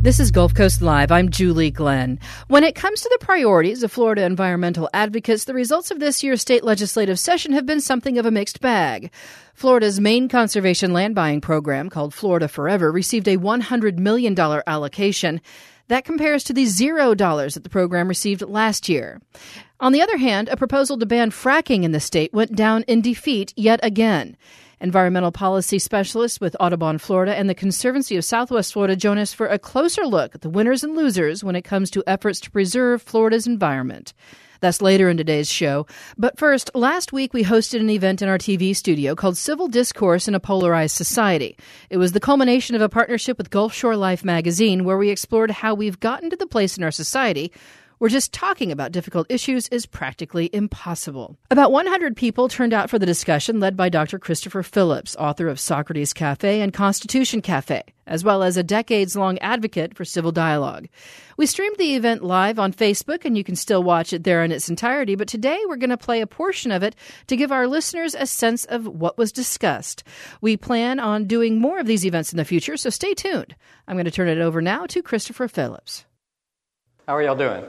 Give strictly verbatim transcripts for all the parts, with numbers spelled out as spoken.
This is Gulf Coast Live. I'm Julie Glenn. When it comes to the priorities of Florida environmental advocates, the results of this year's state legislative session have been something of a mixed bag. Florida's main conservation land buying program, called Florida Forever, received a one hundred million dollars allocation. That compares to the zero dollars that the program received last year. On the other hand, a proposal to ban fracking in the state went down in defeat yet again. Environmental policy specialist with Audubon, Florida, and the Conservancy of Southwest Florida join us for a closer look at the winners and losers when it comes to efforts to preserve Florida's environment. That's later in today's show. But first, last week we hosted an event in our T V studio called Civil Discourse in a Polarized Society. It was the culmination of a partnership with Gulf Shore Life magazine, where we explored how we've gotten to the place in our society where just talking about difficult issues is practically impossible. About one hundred people turned out for the discussion, led by Doctor Christopher Phillips, author of Socrates Cafe and Constitution Cafe, as well as a decades-long advocate for civil dialogue. We streamed the event live on Facebook, and you can still watch it there in its entirety, but today we're going to play a portion of it to give our listeners a sense of what was discussed. We plan on doing more of these events in the future, so stay tuned. I'm going to turn it over now to Christopher Phillips. How are y'all doing?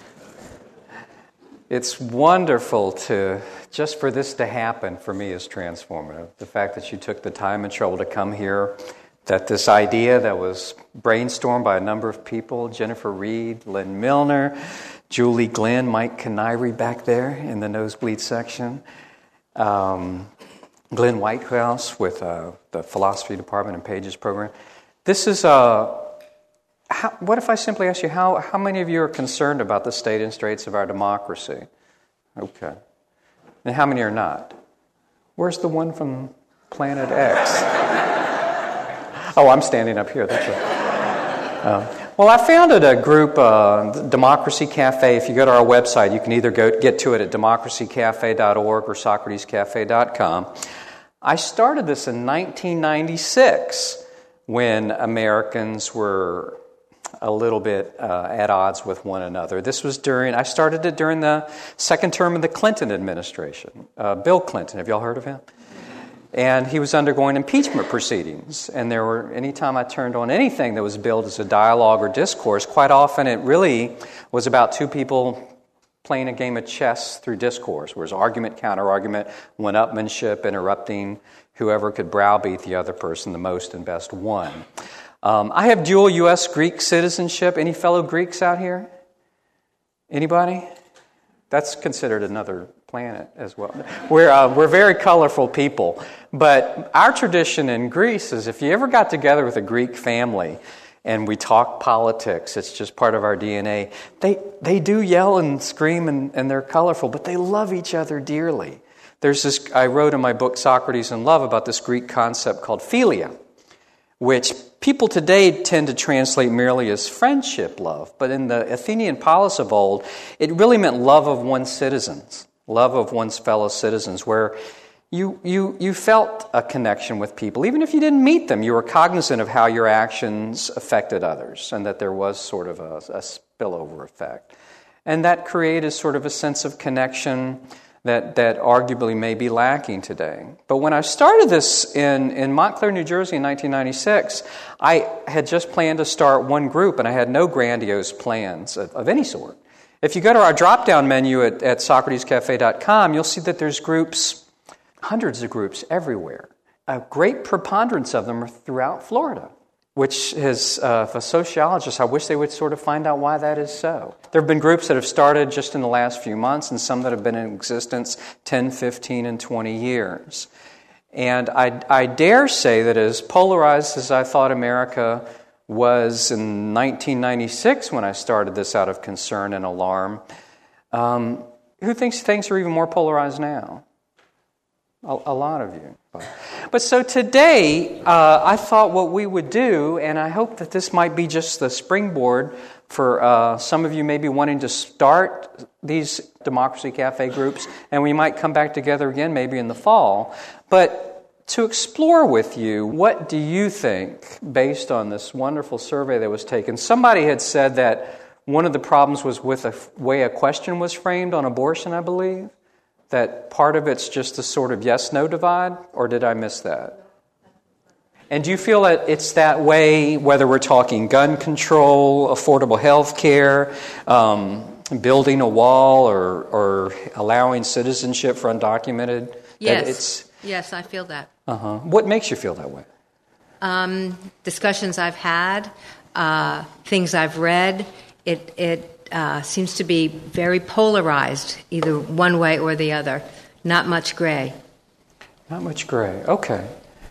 It's wonderful to, just for this to happen, for me, is transformative. The fact that you took the time and trouble to come here, that this idea that was brainstormed by a number of people, Jennifer Reed, Lynn Milner, Julie Glenn, Mike Canary back there in the nosebleed section, um, Glenn Whitehouse with uh, the Philosophy Department and Pages program. This is a... How, what if I simply ask you, how, how many of you are concerned about the state and straits of our democracy? Okay. And how many are not? Where's the one from Planet X? Oh, I'm standing up here. That's right. Uh, well, I founded a group, uh, Democracy Cafe. If you go to our website, you can either go get to it at democracy cafe dot org or socrates cafe dot com. I started this in nineteen ninety-six when Americans were a little bit uh, at odds with one another. This was during, I started it during the second term of the Clinton administration. Uh, Bill Clinton, have y'all heard of him? And he was undergoing impeachment proceedings. And there were, anytime I turned on anything that was billed as a dialogue or discourse, quite often it really was about two people playing a game of chess through discourse, where it was argument, counter-argument, one-upmanship, interrupting whoever could browbeat the other person the most and best won. Um, I have dual U S Greek citizenship. Any fellow Greeks out here? Anybody? That's considered another planet as well. We're uh, we're very colorful people. But our tradition in Greece is if you ever got together with a Greek family and we talk politics, it's just part of our D N A. They they do yell and scream and, and they're colorful, but they love each other dearly. There's this, I wrote in my book Socrates and Love about this Greek concept called philia, which people today tend to translate merely as friendship love. But in the Athenian polis of old, it really meant love of one's citizens, love of one's fellow citizens, where you you you felt a connection with people. Even if you didn't meet them, you were cognizant of how your actions affected others and that there was sort of a, a spillover effect. And that created sort of a sense of connection that that arguably may be lacking today. But when I started this in, in Montclair, New Jersey in nineteen ninety-six, I had just planned to start one group, and I had no grandiose plans of, of any sort. If you go to our drop-down menu at, at socrates cafe dot com, you'll see that there's groups, hundreds of groups everywhere. A great preponderance of them are throughout Florida, which is, uh, for sociologists, I wish they would sort of find out why that is so. There have been groups that have started just in the last few months and some that have been in existence ten, fifteen, and twenty years. And I, I dare say that as polarized as I thought America was in nineteen ninety-six when I started this out of concern and alarm, um, who thinks things are even more polarized now? A, a lot of you. But so today, uh, I thought what we would do, and I hope that this might be just the springboard for uh, some of you maybe wanting to start these Democracy Cafe groups, and we might come back together again maybe in the fall. But to explore with you, what do you think, based on this wonderful survey that was taken? Somebody had said that one of the problems was with the way a question was framed on abortion, I believe. That part of it's just a sort of yes-no divide, or did I miss that? And do you feel that it's that way, whether we're talking gun control, affordable health care, um, building a wall, or, or allowing citizenship for undocumented? Yes. It's, yes, I feel that. Uh-huh. What makes you feel that way? Um, discussions I've had, uh, things I've read, it, it uh, seems to be very polarized, either one way or the other. Not much gray. Not much gray. Okay.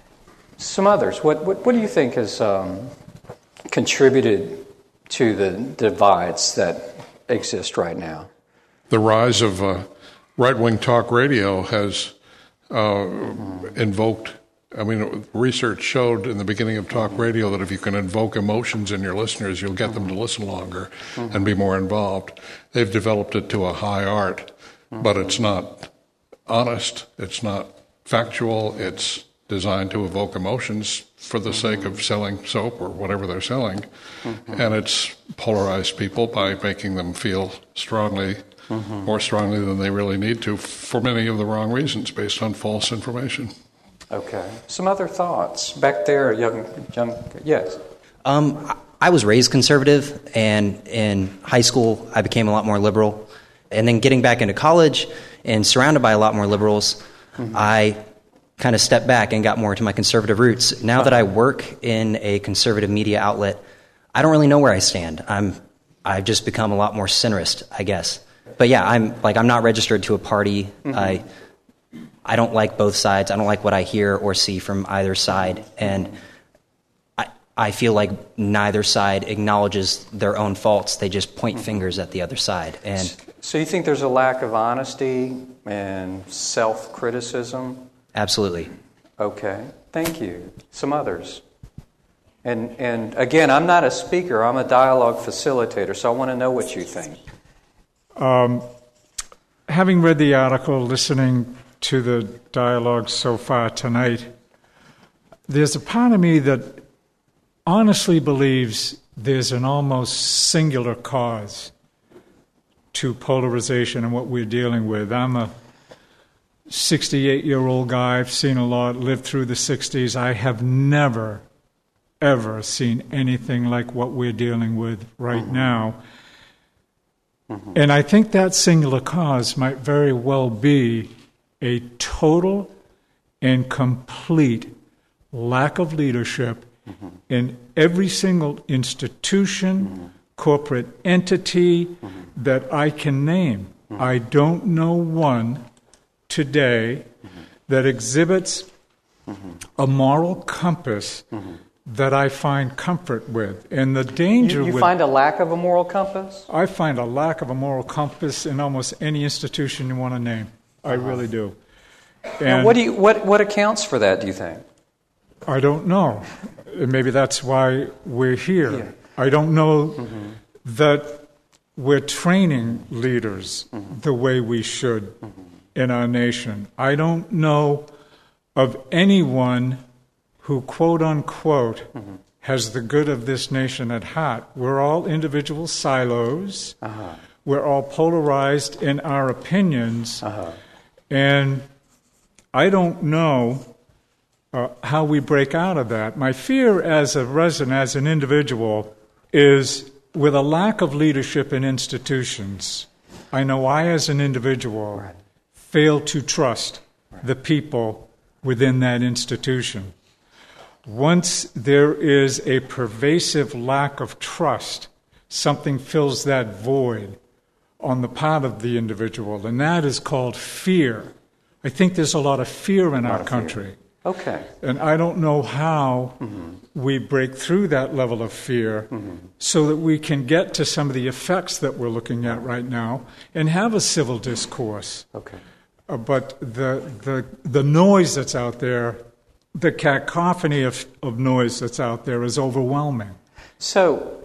Some others. What what, what do you think has um, contributed to the divides that exist right now? The rise of uh, right-wing talk radio has uh, mm-hmm. invoked. I mean, research showed in the beginning of talk mm-hmm. radio that if you can invoke emotions in your listeners, you'll get mm-hmm. them to listen longer mm-hmm. and be more involved. They've developed it to a high art, mm-hmm. but it's not honest. It's not factual. It's designed to evoke emotions for the mm-hmm. sake of selling soap or whatever they're selling. Mm-hmm. And it's polarized people by making them feel strongly, mm-hmm. more strongly than they really need to, for many of the wrong reasons, based on false information. Okay. Some other thoughts back there, young, young. Yes. Um, I was raised conservative, and in high school I became a lot more liberal. And then getting back into college and surrounded by a lot more liberals, mm-hmm. I kind of stepped back and got more into my conservative roots. Now that I work in a conservative media outlet, I don't really know where I stand. I'm, I've just become a lot more centrist, I guess. But yeah, I'm like I'm not registered to a party. Mm-hmm. I. I don't like both sides. I don't like what I hear or see from either side. And I I feel like neither side acknowledges their own faults. They just point fingers at the other side. And so you think there's a lack of honesty and self-criticism? Absolutely. Okay. Thank you. Some others. And and again, I'm not a speaker. I'm a dialogue facilitator, so I want to know what you think. Um, having read the article, listening to the dialogue so far tonight, there's a part of me that honestly believes there's an almost singular cause to polarization and what we're dealing with. I'm a sixty-eight-year-old guy. I've seen a lot, lived through the sixties. I have never, ever seen anything like what we're dealing with right mm-hmm. now. Mm-hmm. And I think that singular cause might very well be a total and complete lack of leadership mm-hmm. in every single institution, mm-hmm. corporate entity mm-hmm. that I can name. Mm-hmm. I don't know one today mm-hmm. that exhibits mm-hmm. a moral compass mm-hmm. that I find comfort with. And the danger you, you with... find a lack of a moral compass? I find a lack of a moral compass in almost any institution you want to name. I really do. And now, what do you what what accounts for that, do you think? I don't know. Maybe that's why we're here. Yeah. I don't know mm-hmm. that we're training leaders mm-hmm. the way we should mm-hmm. in our nation. I don't know of anyone who, quote unquote, mm-hmm. has the good of this nation at heart. We're all individual silos. Uh-huh. We're all polarized in our opinions. Uh-huh. And I don't know uh, how we break out of that. My fear as a resident, as an individual, is with a lack of leadership in institutions, I know I, as an individual, right. fail to trust right. the people within that institution. Once there is a pervasive lack of trust, something fills that void on the part of the individual, and that is called fear. I think there's a lot of fear in our country. Fear. Okay. And I don't know how mm-hmm. we break through that level of fear mm-hmm. so that we can get to some of the effects that we're looking at right now and have a civil discourse. Okay. Uh, but the, the the noise that's out there, the cacophony of, of noise that's out there is overwhelming. So,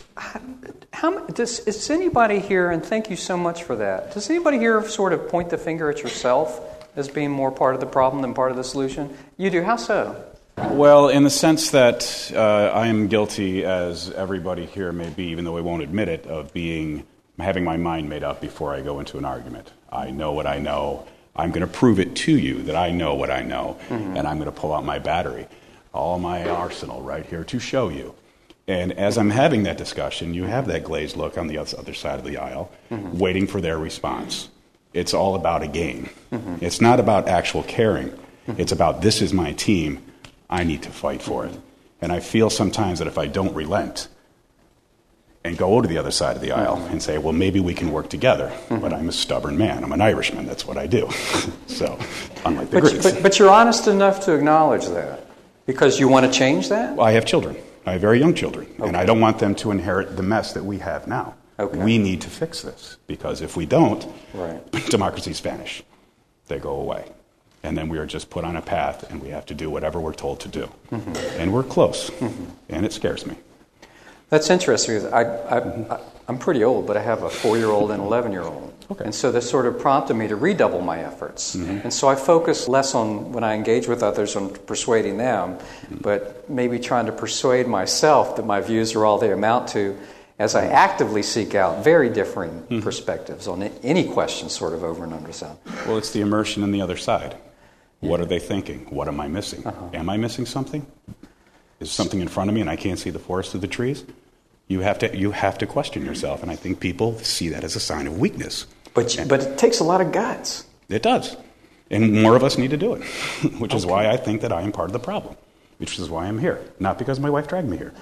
how, does, does anybody here, and thank you so much for that, does anybody here sort of point the finger at yourself as being more part of the problem than part of the solution? You do. How so? Well, in the sense that uh, I am guilty, as everybody here may be, even though we won't admit it, of being having my mind made up before I go into an argument. I know what I know. I'm going to prove it to you that I know what I know, mm-hmm. and I'm going to pull out my battery. all my arsenal right here to show you. And as I'm having that discussion, you have that glazed look on the other side of the aisle, mm-hmm. waiting for their response. It's all about a game. Mm-hmm. It's not about actual caring. Mm-hmm. It's about, this is my team. I need to fight for it. And I feel sometimes that if I don't relent and go to the other side of the aisle mm-hmm. and say, well, maybe we can work together, mm-hmm. but I'm a stubborn man. I'm an Irishman. That's what I do. So, unlike the but, Greeks. But, but you're honest enough to acknowledge that because you want to change that? Well, I have children. I have very young children, okay. and I don't want them to inherit the mess that we have now. Okay. We need to fix this, because if we don't, right. democracies vanish. They go away. And then we are just put on a path, and we have to do whatever we're told to do. Mm-hmm. And we're close, mm-hmm. and it scares me. That's interesting, because I, I, mm-hmm. I, I'm pretty old, but I have a four-year-old and an eleven-year-old. Okay. And so this sort of prompted me to redouble my efforts. Mm-hmm. And so I focus less on, when I engage with others, on persuading them, mm-hmm. but maybe trying to persuade myself that my views are all they amount to, as I actively seek out very differing mm-hmm. perspectives on any question sort of over and under sound. Well, it's the immersion on the other side. Yeah. What are they thinking? What am I missing? Uh-huh. Am I missing something? Is something in front of me and I can't see the forest through the trees? You have to you have to question yourself, and I think people see that as a sign of weakness. But and, but it takes a lot of guts. It does. And more of us need to do it, which okay. is why I think that I am part of the problem, which is why I'm here. Not because my wife dragged me here.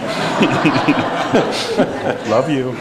Love you.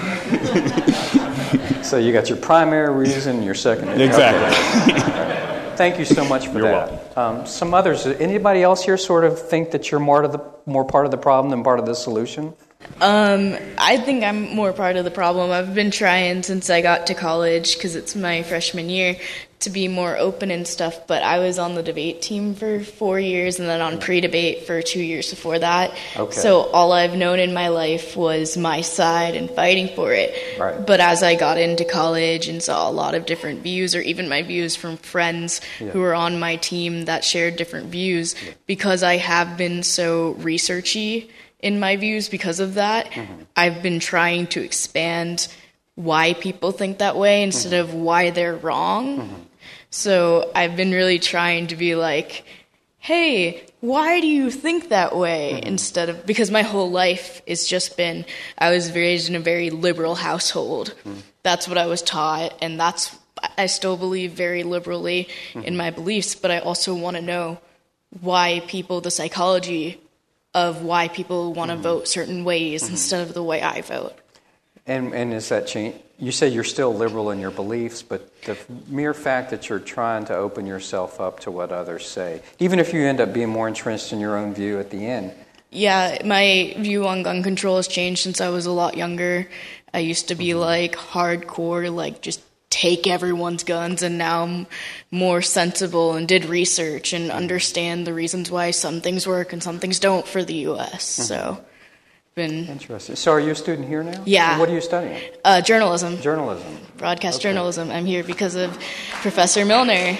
So you got your primary reason, your secondary. Exactly. Okay. Thank you so much for You're that. welcome. Um, some others, anybody else here sort of think that you're more, of the, more part of the problem than part of the solution? Um, I think I'm more part of the problem. I've been trying since I got to college, because it's my freshman year, to be more open and stuff, but I was on the debate team for four years and then on pre-debate for two years before that. Okay. So all I've known in my life was my side and fighting for it. Right. But as I got into college and saw a lot of different views, or even my views from friends yeah. who were on my team that shared different views, yeah. because I have been so researchy in my views because of that, mm-hmm. I've been trying to expand why people think that way instead mm-hmm. of why they're wrong. Mm-hmm. So I've been really trying to be like, hey, why do you think that way? Mm-hmm. Instead of, because my whole life has just been, I was raised in a very liberal household. Mm-hmm. That's what I was taught, and that's, I still believe very liberally mm-hmm. in my beliefs, but I also want to know why people, the psychology of why people want to mm-hmm. vote certain ways mm-hmm. instead of the way I vote. And and is that change? You say you're still liberal in your beliefs, but the mere fact that you're trying to open yourself up to what others say, even if you end up being more entrenched in your own view at the end. Yeah, my view on gun control has changed since I was a lot younger. I used to be mm-hmm. like hardcore, like just take everyone's guns, and now I'm more sensible and did research and understand the reasons why some things work and some things don't for the U S Mm-hmm. So, been interesting. So, are you a student here now? Yeah. And what are you studying? Uh, journalism. Journalism. Broadcast okay. journalism. I'm here because of Professor Milner.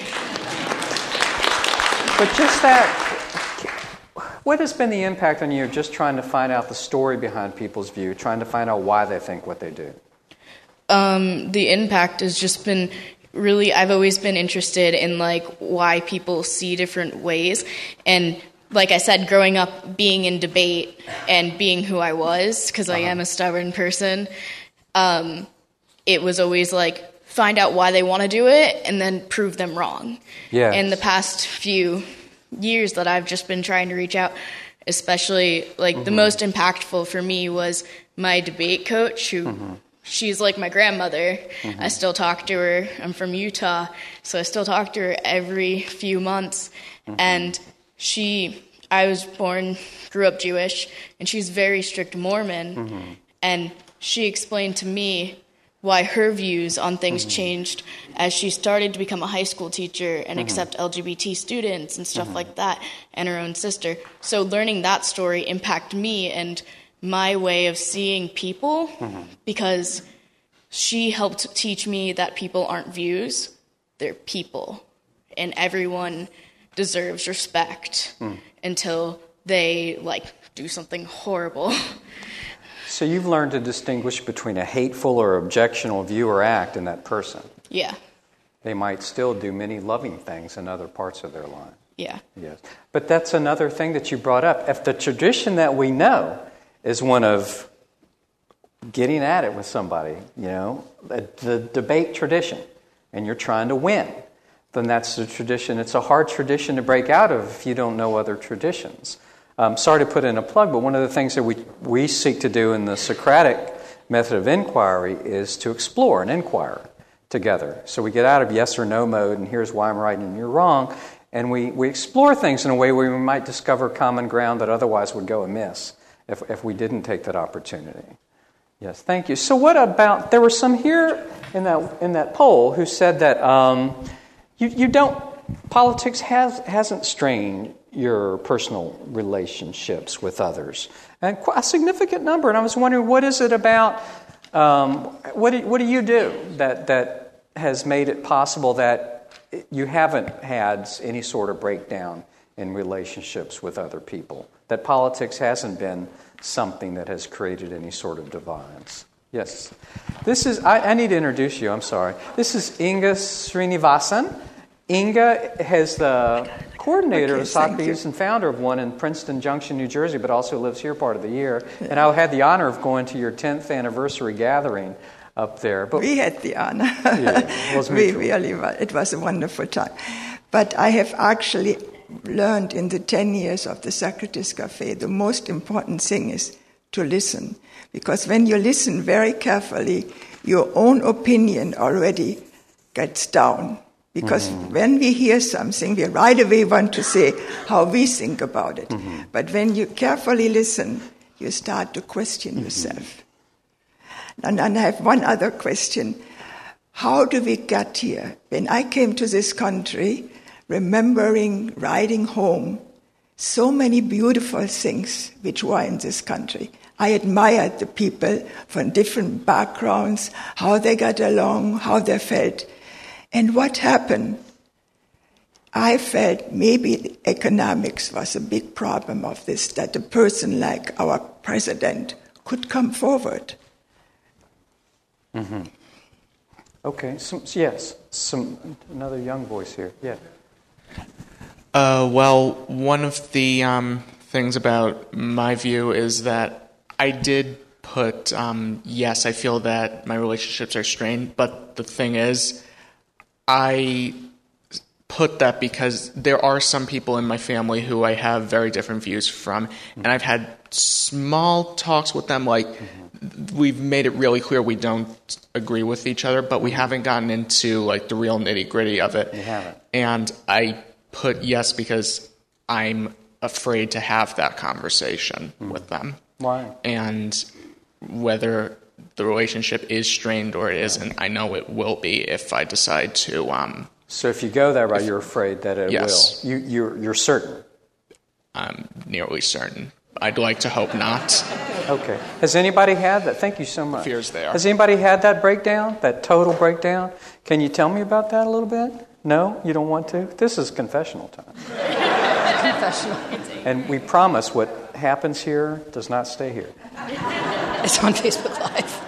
But just that, what has been the impact on you just trying to find out the story behind people's view, trying to find out why they think what they do? Um, the impact has just been really, I've always been interested in like why people see different ways. And like I said, growing up being in debate and being who I was, because uh-huh. I am a stubborn person, um, it was always like find out why they want to do it and then prove them wrong. Yes. In the past few years that I've just been trying to reach out, especially like mm-hmm. the most impactful for me was my debate coach who mm-hmm. she's like my grandmother. Mm-hmm. I still talk to her. I'm from Utah, so I still talk to her every few months. Mm-hmm. And she, I was born, grew up Jewish, and she's very strict Mormon. Mm-hmm. And she explained to me why her views on things mm-hmm. changed as she started to become a high school teacher and mm-hmm. accept L G B T students and stuff mm-hmm. like that, and her own sister. So learning that story impacted me and my way of seeing people mm-hmm. because she helped teach me that people aren't views, they're people. And everyone deserves respect mm. until they, like, do something horrible. So you've learned to distinguish between a hateful or objectionable view or act in that person. Yeah. They might still do many loving things in other parts of their life. Yeah. Yes. But that's another thing that you brought up. If the tradition that we know is one of getting at it with somebody, you know, the, the debate tradition, and you're trying to win, then that's the tradition. It's a hard tradition to break out of if you don't know other traditions. Um, sorry to put in a plug, but one of the things that we, we seek to do in the Socratic method of inquiry is to explore and inquire together. So we get out of yes or no mode, and here's why I'm right and you're wrong, and we, we explore things in a way where we might discover common ground that otherwise would go amiss if, if we didn't take that opportunity. Yes, thank you. So what about, there were some here in that in that poll who said that um, you, you don't, politics has, hasn't strained your personal relationships with others. And a significant number. And I was wondering, what is it about, um, what, do, what do you do that, that has made it possible that you haven't had any sort of breakdown in relationships with other people? That politics hasn't been something that has created any sort of divides. Yes. This is, I, I need to introduce you, I'm sorry. This is Inga Srinivasan. Inga has the coordinator okay, of Socrates and founder of one in Princeton Junction, New Jersey, but also lives here part of the year. And I had the honor of going to your tenth anniversary gathering up there. But we had the honor. Yeah, it was we really, it was a wonderful time. But I have actually learned in the ten years of the Socrates Cafe, the most important thing is to listen. Because when you listen very carefully, your own opinion already gets down. Because mm-hmm. when we hear something, we right away want to say how we think about it. Mm-hmm. But when you carefully listen, you start to question mm-hmm. yourself. And, and I have one other question. How do we get here? When I came to this country, remembering riding home, so many beautiful things which were in this country. I admired the people from different backgrounds, how they got along, how they felt. And what happened? I felt maybe economics was a big problem of this, that a person like our president could come forward. Mm-hmm. Okay, some, yes, some another young voice here. Yeah. Uh, well, one of the um, things about my view is that I did put, um, yes, I feel that my relationships are strained, but the thing is, I put that because there are some people in my family who I have very different views from, and I've had small talks with them, like mm-hmm. we've made it really clear we don't agree with each other, but we haven't gotten into like the real nitty-gritty of it. You haven't. And I put yes because I'm afraid to have that conversation mm-hmm. with them. Why? And whether the relationship is strained or it isn't, I know it will be if I decide to. Um, so if you go that route, you're afraid that it yes. will. You, you're, you're certain? I'm nearly certain. I'd like to hope not. Okay. Has anybody had that? Thank you so much. The fear's there. Has anybody had that breakdown, that total breakdown? Can you tell me about that a little bit? No? You don't want to? This is confessional time. Confessional. And we promise what happens here does not stay here. It's on Facebook Live.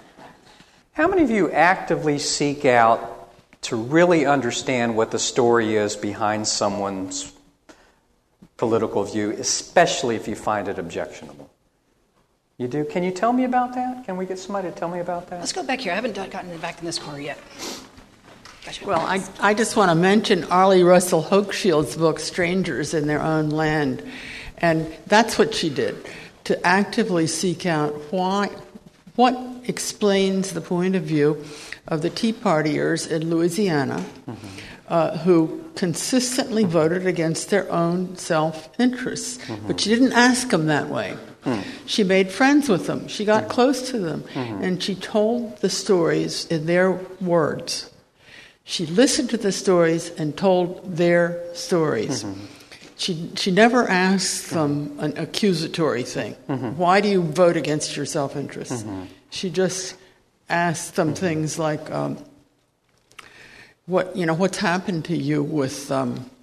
How many of you actively seek out to really understand what the story is behind someone's political view, especially if you find it objectionable? You do? Can you tell me about that? Can we get somebody to tell me about that? Let's go back here. I haven't gotten back in this car yet. Gotcha. Well, I, I just want to mention Arlie Russell Hochschild's book, Strangers in Their Own Land. And that's what she did, to actively seek out why, what explains the point of view of the Tea Partiers in Louisiana, mm-hmm. uh, who consistently voted against their own self-interests. Mm-hmm. But she didn't ask them that way. Mm. She made friends with them. She got mm-hmm. close to them. Mm-hmm. And she told the stories in their words. She listened to the stories and told their stories. Mm-hmm. She she never asked them an accusatory thing. Mm-hmm. Why do you vote against your self-interest? Mm-hmm. She just asked them mm-hmm. things like, um, what you know, what's happened to you with um,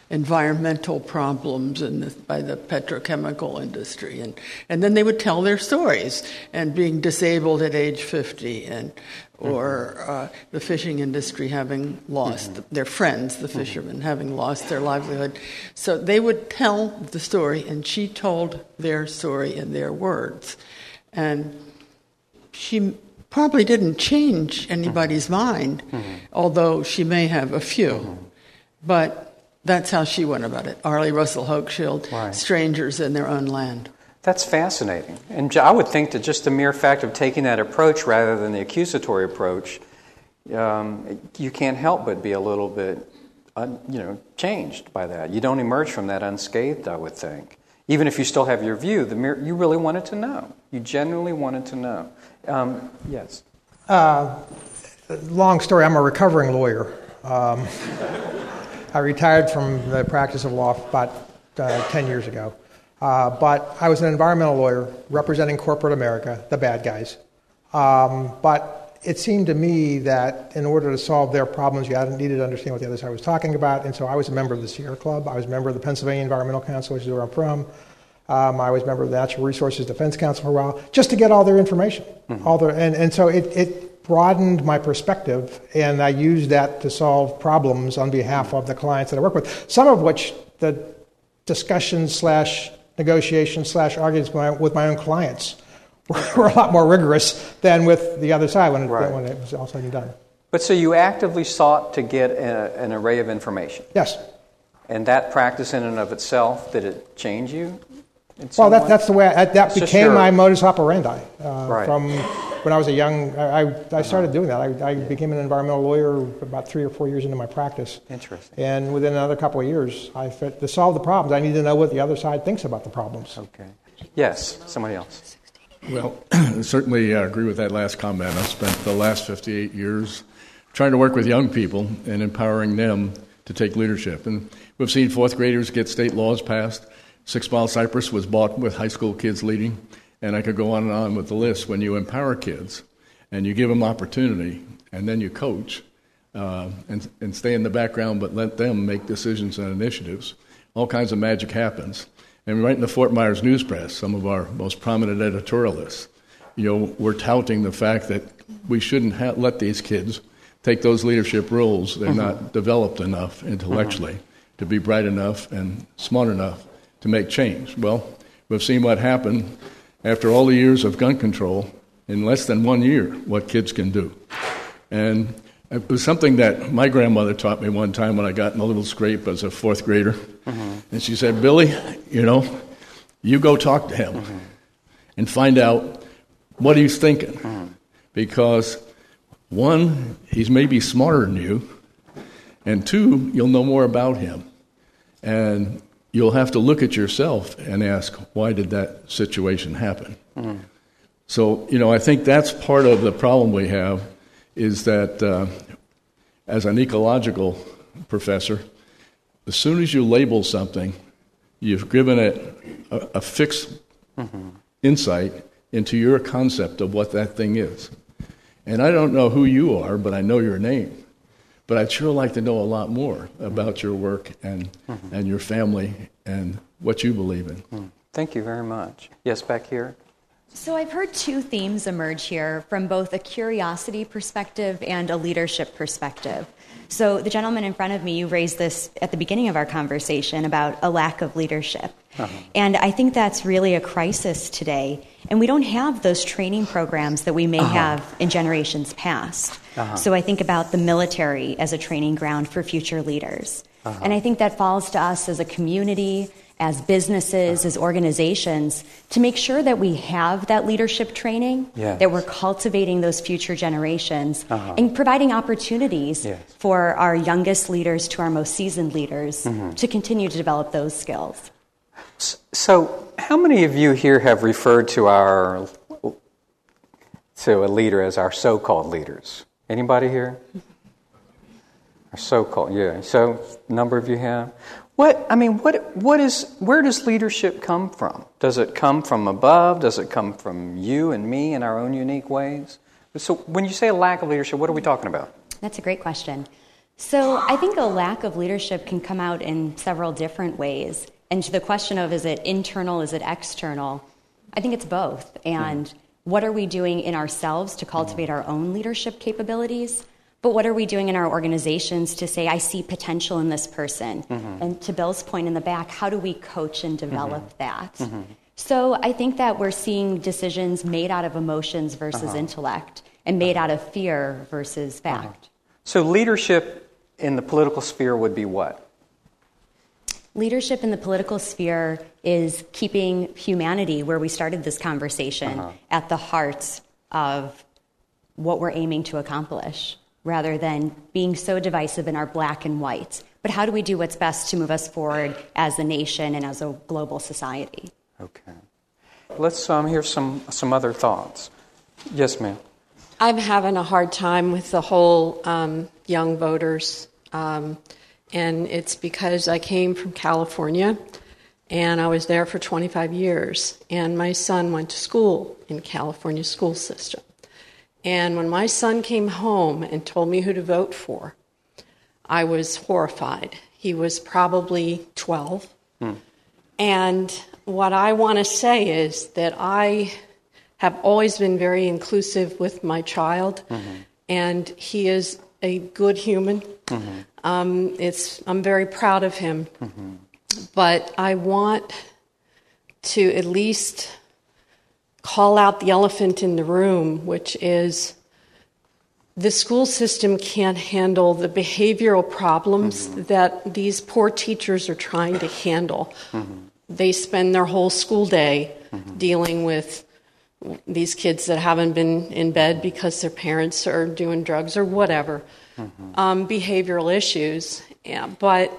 environmental problems in the, by the petrochemical industry. And, and then they would tell their stories, and being disabled at age fifty, and or uh, the fishing industry having lost mm-hmm. their friends, the fishermen, mm-hmm. having lost their livelihood. So they would tell the story, and she told their story in their words. And she probably didn't change anybody's mm-hmm. mind, mm-hmm. although she may have a few. Mm-hmm. But that's how she went about it. Arlie Russell Hochschild, right. Strangers in Their Own Land. That's fascinating. And I would think that just the mere fact of taking that approach rather than the accusatory approach, um, you can't help but be a little bit, un, you know, changed by that. You don't emerge from that unscathed, I would think. Even if you still have your view, the mere, you really wanted to know. You genuinely wanted to know. Um, yes? Uh, long story, I'm a recovering lawyer. Um, I retired from the practice of law about uh, ten years ago. Uh, but I was an environmental lawyer representing corporate America, the bad guys. Um, but it seemed to me that in order to solve their problems, you needed to understand what the other side was talking about. And so I was a member of the Sierra Club. I was a member of the Pennsylvania Environmental Council, which is where I'm from. Um, I was a member of the Natural Resources Defense Council for a while, just to get all their information. Mm-hmm. All their, and, and so it, it broadened my perspective, and I used that to solve problems on behalf of the clients that I work with, some of which the discussions slash negotiations slash arguments with my, with my own clients were, were a lot more rigorous than with the other side when it, right. when it was all said and done. But so you actively sought to get a, an array of information? Yes. And that practice in and of itself, did it change you? Well, that, that's the way, I, that it's became my modus operandi. Uh, right. From when I was a young, I, I started doing that. I, I became an environmental lawyer about three or four years into my practice. Interesting. And within another couple of years, I fit, to solve the problems, I need to know what the other side thinks about the problems. Okay. Yes, somebody else. Well, I certainly uh, agree with that last comment. I've spent the last fifty-eight years trying to work with young people and empowering them to take leadership. And we've seen fourth graders get state laws passed. Six Mile Cypress was bought with high school kids leading, and I could go on and on with the list. When you empower kids and you give them opportunity and then you coach uh, and, and stay in the background but let them make decisions and initiatives, all kinds of magic happens. And right in the Fort Myers News Press, some of our most prominent editorialists, you know, we're touting the fact that we shouldn't ha- let these kids take those leadership roles. They're mm-hmm. not developed enough intellectually mm-hmm. to be bright enough and smart enough to make change. Well, we've seen what happened after all the years of gun control in less than one year, what kids can do. And it was something that my grandmother taught me one time when I got in a little scrape as a fourth grader. Mm-hmm. And she said, Billy, you know, you go talk to him mm-hmm. and find out what he's thinking. Mm-hmm. Because, one, he's maybe smarter than you, and two, you'll know more about him. And you'll have to look at yourself and ask, why did that situation happen? Mm-hmm. So, you know, I think that's part of the problem we have is that uh, as an ecological professor, as soon as you label something, you've given it a, a fixed mm-hmm. insight into your concept of what that thing is. And I don't know who you are, but I know your name. But I'd sure like to know a lot more about your work and mm-hmm. and your family and what you believe in. Mm. Thank you very much. Yes, back here. So I've heard two themes emerge here from both a curiosity perspective and a leadership perspective. So the gentleman in front of me, you raised this at the beginning of our conversation about a lack of leadership. Uh-huh. And I think that's really a crisis today. And we don't have those training programs that we may uh-huh. have in generations past. Uh-huh. So I think about the military as a training ground for future leaders. Uh-huh. And I think that falls to us as a community, as businesses, as organizations, to make sure that we have that leadership training, yes. that we're cultivating those future generations, uh-huh. and providing opportunities yes. for our youngest leaders to our most seasoned leaders mm-hmm. to continue to develop those skills. So how many of you here have referred to our to a leader as our so-called leaders? Anybody here? Our so-called, yeah. So a number of you have. What I mean, what what is where does leadership come from? Does it come from above? Does it come from you and me in our own unique ways? So when you say a lack of leadership, what are we talking about? That's a great question. So I think a lack of leadership can come out in several different ways. And to the question of is it internal, is it external, I think it's both. And mm. what are we doing in ourselves to cultivate our own leadership capabilities? But what are we doing in our organizations to say, I see potential in this person? Mm-hmm. And to Bill's point in the back, how do we coach and develop mm-hmm. that? Mm-hmm. So I think that we're seeing decisions made out of emotions versus uh-huh. intellect and made out of fear versus fact. Uh-huh. So leadership in the political sphere would be what? Leadership in the political sphere is keeping humanity, where we started this conversation, uh-huh. at the heart of what we're aiming to accomplish, rather than being so divisive in our black and white. But how do we do what's best to move us forward as a nation and as a global society? Okay. Let's um, hear some, some other thoughts. Yes, ma'am. I'm having a hard time with the whole um, young voters, um, and it's because I came from California, and I was there for twenty-five years, and my son went to school in California school system. And when my son came home and told me who to vote for, I was horrified. He was probably twelve. Hmm. And what I want to say is that I have always been very inclusive with my child, mm-hmm. and he is a good human. Mm-hmm. Um, it's I'm very proud of him. Mm-hmm. But I want to at least call out the elephant in the room, which is the school system can't handle the behavioral problems mm-hmm. that these poor teachers are trying to handle. Mm-hmm. They spend their whole school day mm-hmm. dealing with these kids that haven't been in bed because their parents are doing drugs or whatever, mm-hmm. um, behavioral issues. Yeah, but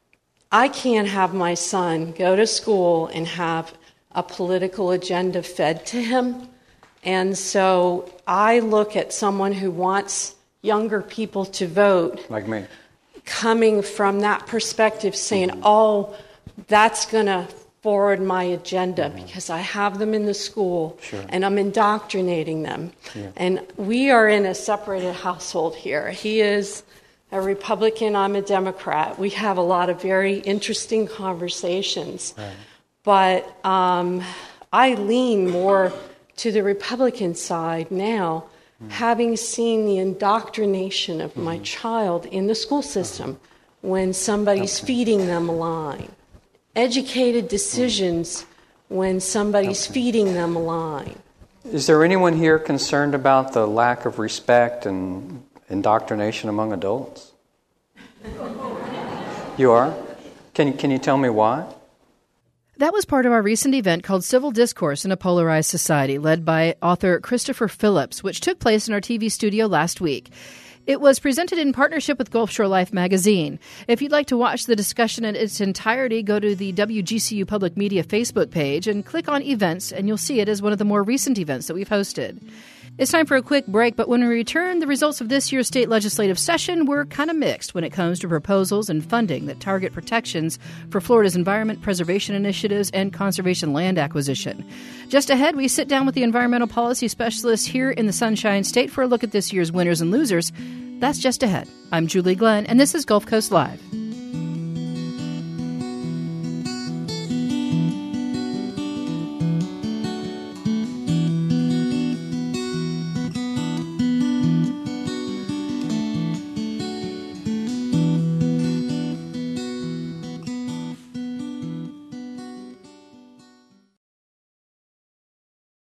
I can't have my son go to school and have a political agenda fed to him. And so I look at someone who wants younger people to vote, like me, coming from that perspective, saying, mm-hmm. oh, that's going to forward my agenda mm-hmm. because I have them in the school sure. and I'm indoctrinating them. Yeah. And we are in a separated household here. He is a Republican, I'm a Democrat. We have a lot of very interesting conversations. Right. But um, I lean more to the Republican side now, mm-hmm. having seen the indoctrination of mm-hmm. my child in the school system uh-huh. when somebody's okay. feeding them a line. Educated decisions mm-hmm. when somebody's okay. feeding them a line. Is there anyone here concerned about the lack of respect and indoctrination among adults? You are? Can, can you tell me why? That was part of our recent event called Civil Discourse in a Polarized Society, led by author Christopher Phillips, which took place in our T V studio last week. It was presented in partnership with Gulf Shore Life magazine. If you'd like to watch the discussion in its entirety, go to the W G C U Public Media Facebook page and click on events, and you'll see it as one of the more recent events that we've hosted. It's time for a quick break, but when we return, the results of this year's state legislative session were kind of mixed when it comes to proposals and funding that target protections for Florida's environment preservation initiatives and conservation land acquisition. Just ahead, we sit down with the environmental policy specialists here in the Sunshine State for a look at this year's winners and losers. That's just ahead. I'm Julie Glenn, and this is Gulf Coast Live.